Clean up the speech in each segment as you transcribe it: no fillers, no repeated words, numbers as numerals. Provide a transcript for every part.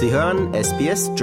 Sie hören SBS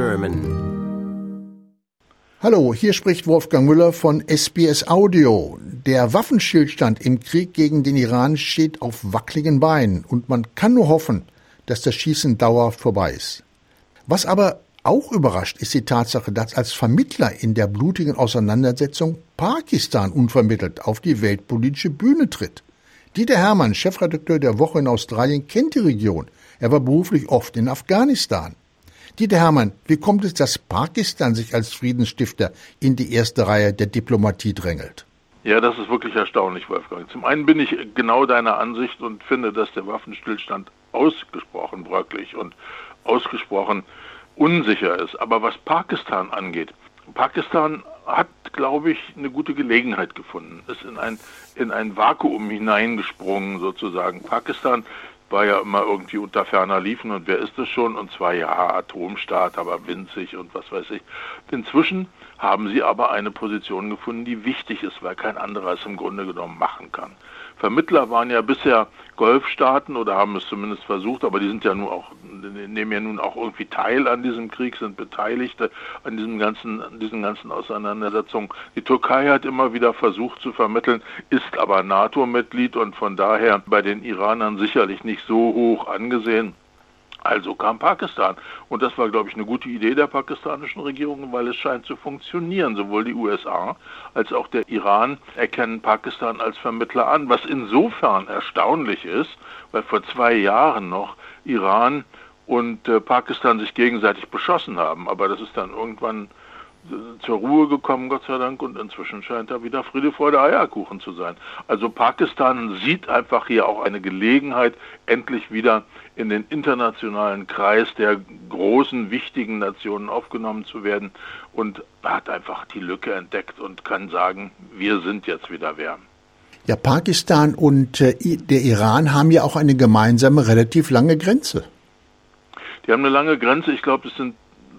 German. Hallo, hier spricht Wolfgang Müller von SBS Audio. Der Waffenstillstand im Krieg gegen den Iran steht auf wackeligen Beinen und man kann nur hoffen, dass das Schießen dauerhaft vorbei ist. Was aber auch überrascht, ist die Tatsache, dass als Vermittler in der blutigen Auseinandersetzung Pakistan unvermittelt auf die weltpolitische Bühne tritt. Dieter Hermann, Chefredakteur der Woche in Australien, kennt die Region. Er war beruflich oft in Afghanistan. Dieter Hermann, wie kommt es, dass Pakistan sich als Friedensstifter in die erste Reihe der Diplomatie drängelt? Ja, das ist wirklich erstaunlich, Wolfgang. Zum einen bin ich genau deiner Ansicht und finde, dass der Waffenstillstand ausgesprochen bröcklich und ausgesprochen unsicher ist. Aber was Pakistan angeht, Pakistan hat, glaube ich, eine gute Gelegenheit gefunden, ist in ein Vakuum hineingesprungen sozusagen. Pakistan war ja immer irgendwie unter ferner Liefen und wer ist es schon? Und zwar ja Atomstaat, aber winzig und was weiß ich. Inzwischen haben sie aber eine Position gefunden, die wichtig ist, weil kein anderer es im Grunde genommen machen kann. Vermittler waren ja bisher Golfstaaten oder haben es zumindest versucht, aber die sind ja nun auch, nehmen ja nun auch irgendwie teil an diesem Krieg, sind Beteiligte an diesen ganzen Auseinandersetzungen. Die Türkei hat immer wieder versucht zu vermitteln, ist aber NATO-Mitglied und von daher bei den Iranern sicherlich nicht so hoch angesehen. Also kam Pakistan. Und das war, glaube ich, eine gute Idee der pakistanischen Regierung, weil es scheint zu funktionieren. Sowohl die USA als auch der Iran erkennen Pakistan als Vermittler an, was insofern erstaunlich ist, weil vor 2 Jahren noch Iran und Pakistan sich gegenseitig beschossen haben. Aber das ist dann irgendwann zur Ruhe gekommen, Gott sei Dank, und inzwischen scheint da wieder Friede, Freude, Eierkuchen zu sein. Also Pakistan sieht einfach hier auch eine Gelegenheit, endlich wieder in den internationalen Kreis der großen, wichtigen Nationen aufgenommen zu werden und hat einfach die Lücke entdeckt und kann sagen, wir sind jetzt wieder wer. Ja, Pakistan und der Iran haben ja auch eine gemeinsame, relativ lange Grenze. Die haben eine lange Grenze, ich glaube, es sind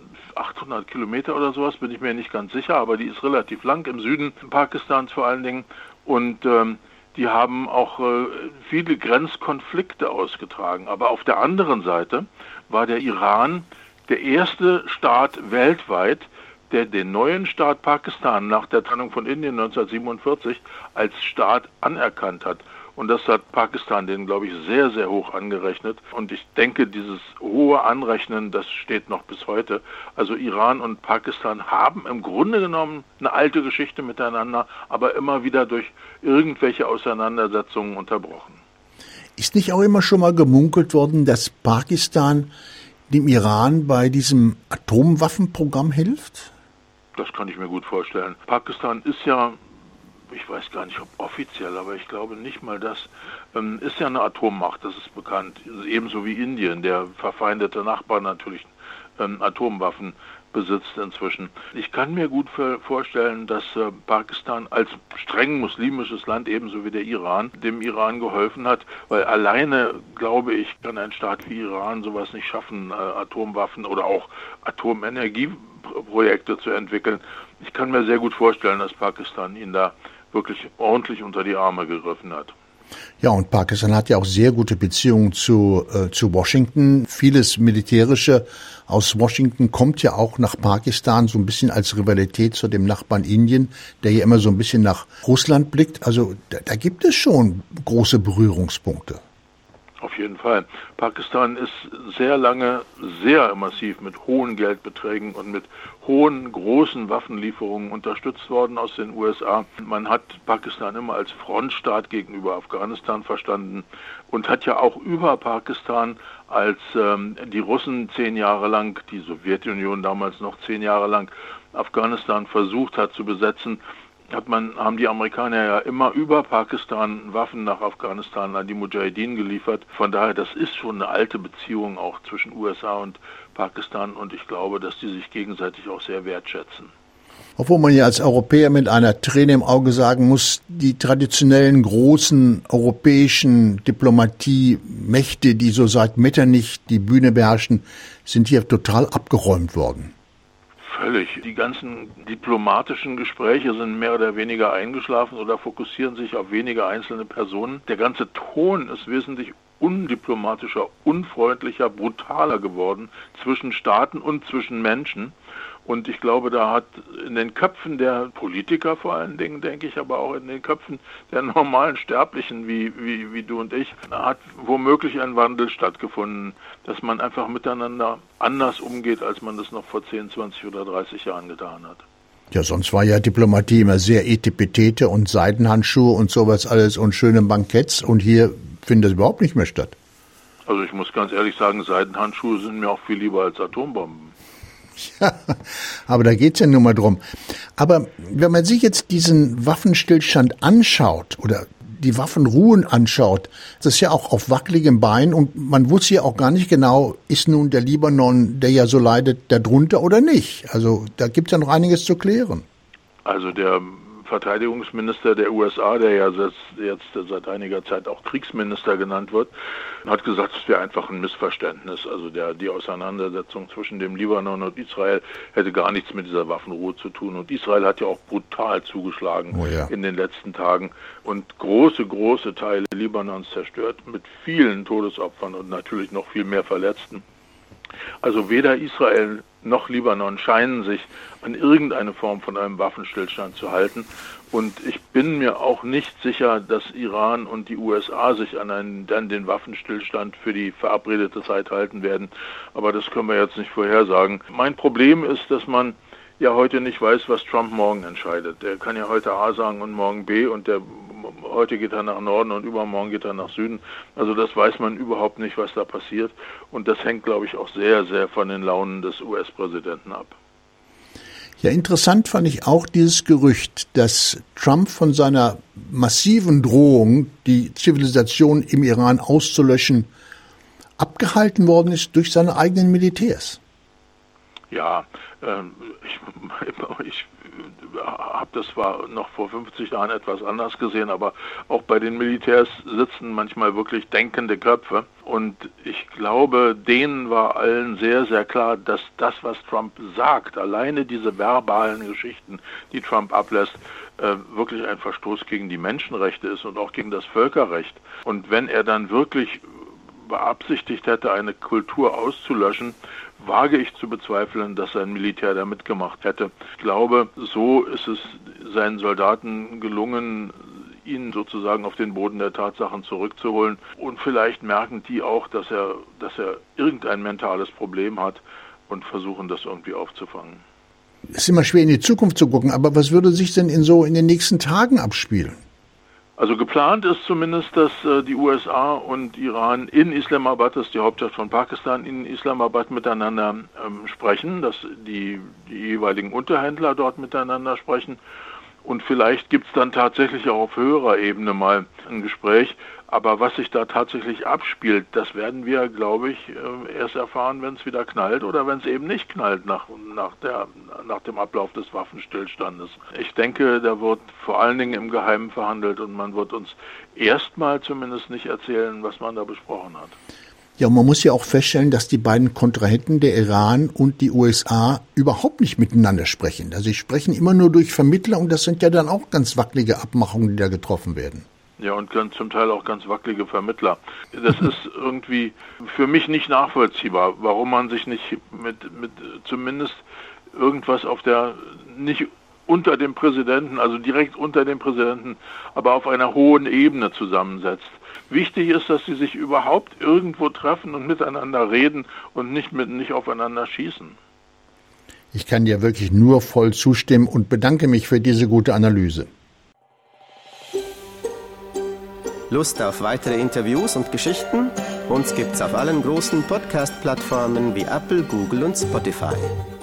800 Kilometer oder sowas, bin ich mir nicht ganz sicher, aber die ist relativ lang, im Süden Pakistans vor allen Dingen. Und die haben auch viele Grenzkonflikte ausgetragen. Aber auf der anderen Seite war der Iran der erste Staat weltweit, der den neuen Staat Pakistan nach der Trennung von Indien 1947 als Staat anerkannt hat. Und das hat Pakistan denen, glaube ich, sehr, sehr hoch angerechnet. Und ich denke, dieses hohe Anrechnen, das steht noch bis heute. Also Iran und Pakistan haben im Grunde genommen eine alte Geschichte miteinander, aber immer wieder durch irgendwelche Auseinandersetzungen unterbrochen. Ist nicht auch immer schon mal gemunkelt worden, dass Pakistan dem Iran bei diesem Atomwaffenprogramm hilft? Das kann ich mir gut vorstellen. Pakistan ist ja, ich weiß gar nicht, ob offiziell, aber ich glaube nicht mal das, ist ja eine Atommacht, das ist bekannt. Ebenso wie Indien, der verfeindete Nachbar natürlich Atomwaffen besitzt inzwischen. Ich kann mir gut vorstellen, dass Pakistan als streng muslimisches Land, ebenso wie der Iran, dem Iran geholfen hat, weil alleine, glaube ich, kann ein Staat wie Iran sowas nicht schaffen, Atomwaffen oder auch Atomenergieprojekte zu entwickeln. Ich kann mir sehr gut vorstellen, dass Pakistan ihn da wirklich ordentlich unter die Arme gegriffen hat. Ja, und Pakistan hat ja auch sehr gute Beziehungen zu Washington. Vieles Militärische aus Washington kommt ja auch nach Pakistan, so ein bisschen als Rivalität zu dem Nachbarn Indien, der ja immer so ein bisschen nach Russland blickt. Also da gibt es schon große Berührungspunkte. Auf jeden Fall. Pakistan ist sehr lange sehr massiv mit hohen Geldbeträgen und mit hohen, großen Waffenlieferungen unterstützt worden aus den USA. Man hat Pakistan immer als Frontstaat gegenüber Afghanistan verstanden und hat ja auch über Pakistan, als die Russen 10 Jahre lang, die Sowjetunion damals noch 10 Jahre lang Afghanistan versucht hat zu besetzen, haben die Amerikaner ja immer über Pakistan Waffen nach Afghanistan an die Mujahideen geliefert. Von daher, das ist schon eine alte Beziehung auch zwischen USA und Pakistan und ich glaube, dass die sich gegenseitig auch sehr wertschätzen. Obwohl man ja als Europäer mit einer Träne im Auge sagen muss, die traditionellen großen europäischen Diplomatie-Mächte, die so seit Metternich die Bühne beherrschen, sind hier total abgeräumt worden. Völlig. Die ganzen diplomatischen Gespräche sind mehr oder weniger eingeschlafen oder fokussieren sich auf wenige einzelne Personen. Der ganze Ton ist wesentlich undiplomatischer, unfreundlicher, brutaler geworden zwischen Staaten und zwischen Menschen. Und ich glaube, da hat in den Köpfen der Politiker vor allen Dingen, denke ich, aber auch in den Köpfen der normalen Sterblichen wie du und ich, hat womöglich ein Wandel stattgefunden, dass man einfach miteinander anders umgeht, als man das noch vor 10, 20 oder 30 Jahren getan hat. Ja, sonst war ja Diplomatie immer sehr Etepetete und Seidenhandschuhe und sowas alles und schöne Banketts, und hier findet das überhaupt nicht mehr statt. Also ich muss ganz ehrlich sagen, Seidenhandschuhe sind mir auch viel lieber als Atombomben. Ja, aber da geht's ja nur mal drum. Aber wenn man sich jetzt diesen Waffenstillstand anschaut oder die Waffenruhen anschaut, das ist ja auch auf wackeligem Bein, und man wusste ja auch gar nicht genau, ist nun der Libanon, der ja so leidet, darunter oder nicht. Also da gibt's ja noch einiges zu klären. Also der Verteidigungsminister der USA, der ja jetzt seit einiger Zeit auch Kriegsminister genannt wird, hat gesagt, es wäre einfach ein Missverständnis. Also die Auseinandersetzung zwischen dem Libanon und Israel hätte gar nichts mit dieser Waffenruhe zu tun. Und Israel hat ja auch brutal zugeschlagen in den letzten Tagen und große Teile Libanons zerstört mit vielen Todesopfern und natürlich noch viel mehr Verletzten. Also weder Israel noch Libanon scheinen sich an irgendeine Form von einem Waffenstillstand zu halten. Und ich bin mir auch nicht sicher, dass Iran und die USA sich an den Waffenstillstand für die verabredete Zeit halten werden. Aber das können wir jetzt nicht vorhersagen. Mein Problem ist, dass man ja heute nicht weiß, was Trump morgen entscheidet. Der kann ja heute A sagen und morgen B, und heute geht er nach Norden und übermorgen geht er nach Süden. Also das weiß man überhaupt nicht, was da passiert. Und das hängt, glaube ich, auch sehr, sehr von den Launen des US-Präsidenten ab. Ja, interessant fand ich auch dieses Gerücht, dass Trump von seiner massiven Drohung, die Zivilisation im Iran auszulöschen, abgehalten worden ist durch seine eigenen Militärs. Ja, ich habe das zwar noch vor 50 Jahren etwas anders gesehen, aber auch bei den Militärs sitzen manchmal wirklich denkende Köpfe. Und ich glaube, denen war allen sehr, sehr klar, dass das, was Trump sagt, alleine diese verbalen Geschichten, die Trump ablässt, wirklich ein Verstoß gegen die Menschenrechte ist und auch gegen das Völkerrecht. Und wenn er dann wirklich beabsichtigt hätte, eine Kultur auszulöschen, wage ich zu bezweifeln, dass sein Militär da mitgemacht hätte. Ich glaube, so ist es seinen Soldaten gelungen, ihn sozusagen auf den Boden der Tatsachen zurückzuholen. Und vielleicht merken die auch, dass er irgendein mentales Problem hat und versuchen, das irgendwie aufzufangen. Es ist immer schwer, in die Zukunft zu gucken, aber was würde sich denn in den nächsten Tagen abspielen? Also geplant ist zumindest, dass die USA und Iran in Islamabad, das ist die Hauptstadt von Pakistan, in Islamabad miteinander sprechen, dass die jeweiligen Unterhändler dort miteinander sprechen. Und vielleicht gibt es dann tatsächlich auch auf höherer Ebene mal ein Gespräch. Aber was sich da tatsächlich abspielt, das werden wir, glaube ich, erst erfahren, wenn es wieder knallt oder wenn es eben nicht knallt nach dem Ablauf des Waffenstillstandes. Ich denke, da wird vor allen Dingen im Geheimen verhandelt und man wird uns erstmal zumindest nicht erzählen, was man da besprochen hat. Ja, und man muss ja auch feststellen, dass die beiden Kontrahenten, der Iran und die USA, überhaupt nicht miteinander sprechen. Also sie sprechen immer nur durch Vermittler, und das sind ja dann auch ganz wackelige Abmachungen, die da getroffen werden. Ja, und zum Teil auch ganz wackelige Vermittler. Das ist irgendwie für mich nicht nachvollziehbar, warum man sich nicht mit zumindest irgendwas nicht unter dem Präsidenten, also direkt unter dem Präsidenten, aber auf einer hohen Ebene zusammensetzt. Wichtig ist, dass sie sich überhaupt irgendwo treffen und miteinander reden und nicht aufeinander schießen. Ich kann dir wirklich nur voll zustimmen und bedanke mich für diese gute Analyse. Lust auf weitere Interviews und Geschichten? Uns gibt's auf allen großen Podcast-Plattformen wie Apple, Google und Spotify.